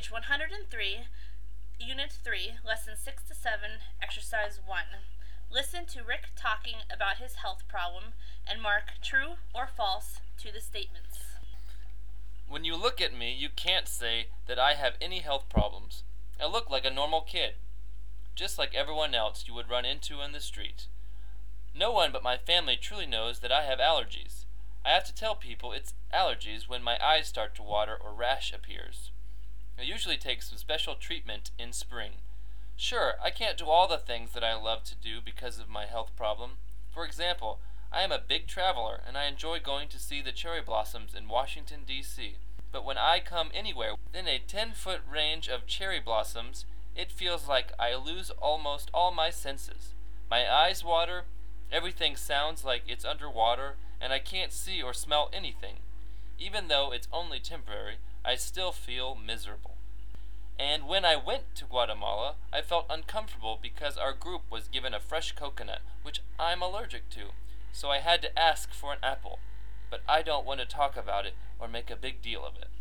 Page 103, Unit 3, Lesson 6 to 7, Exercise 1. Listen to Rick talking about his health problem and mark true or false to the statements. When you look at me, you can't say that I have any health problems. I look like a normal kid, just like everyone else you would run into in the street. No one but my family truly knows that I have allergies. I have to tell people it's allergies when my eyes start to water or rash appears. I usually take some special treatment in spring. Sure, I can't do all the things that I love to do because of my health problem. For example, I am a big traveler and I enjoy going to see the cherry blossoms in Washington, D.C. But when I come anywhere within a 10-foot range of cherry blossoms, it feels like I lose almost all my senses. My eyes water, everything sounds like it's underwater, and I can't see or smell anything. Even though it's only temporary, I still feel miserable. And when I went to Guatemala, I felt uncomfortable because our group was given a fresh coconut, which I'm allergic to, so I had to ask for an apple. But I don't want to talk about it or make a big deal of it.